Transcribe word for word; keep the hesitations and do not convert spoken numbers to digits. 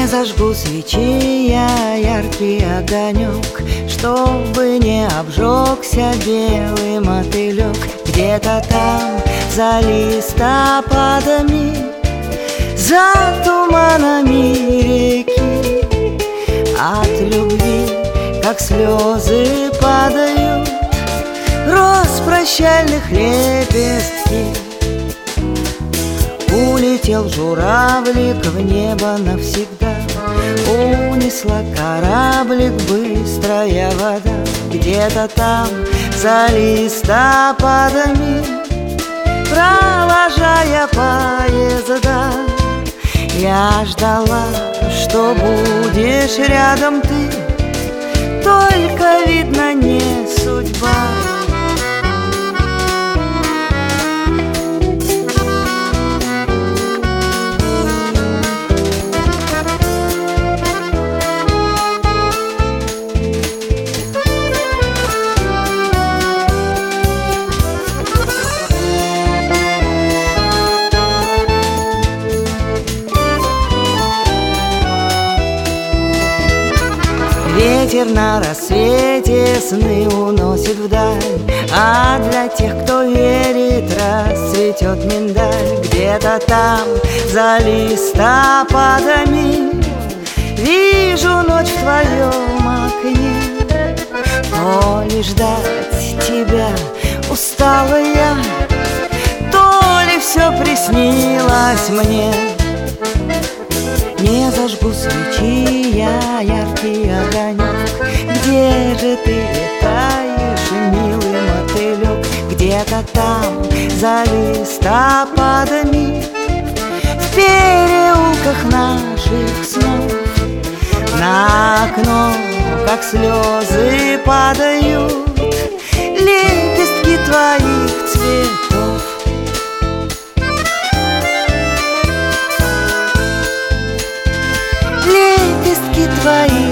зажгу свечи я яркий огонек, чтобы не обжегся белый мотылек. Где-то там, за листопадами, за туманами реки, от любви, как слезы, падают роз прощальных лепестки. Улетел журавлик в небо навсегда, унесла кораблик быстрая вода. Где-то там, за листопадами, провожая поезда, я ждала, что будешь рядом ты, только, видно, не судьба. Ветер на рассвете сны уносит вдаль, а для тех, кто верит, расцветет миндаль. Где-то там, за листопадами, вижу ночь в твоем окне. То ли ждать тебя устала я, то ли все приснилось мне. Не зажгу свечи я яркий огонек, где же ты летаешь, милый мотылек? Где-то там, за листопадами, в переулках наших снов, на окно, как слезы, падают лепестки твоих цветов. Лепестки твои